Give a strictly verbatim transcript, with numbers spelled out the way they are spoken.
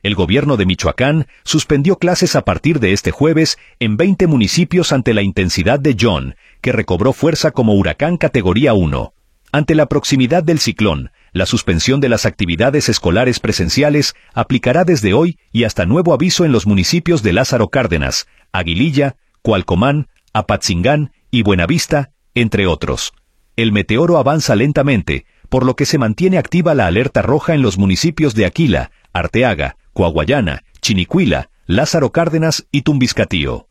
El gobierno de Michoacán suspendió clases a partir de este jueves en veinte municipios ante la intensidad de John, que recobró fuerza como huracán categoría uno. Ante la proximidad del ciclón, la suspensión de las actividades escolares presenciales aplicará desde hoy y hasta nuevo aviso en los municipios de Lázaro Cárdenas, Aguililla, Cualcomán, Apatzingán y Buenavista, entre otros. El meteoro avanza lentamente, por lo que se mantiene activa la alerta roja en los municipios de Aquila, Arteaga, Coahuayana, Chinicuila, Lázaro Cárdenas y Tumbiscatío.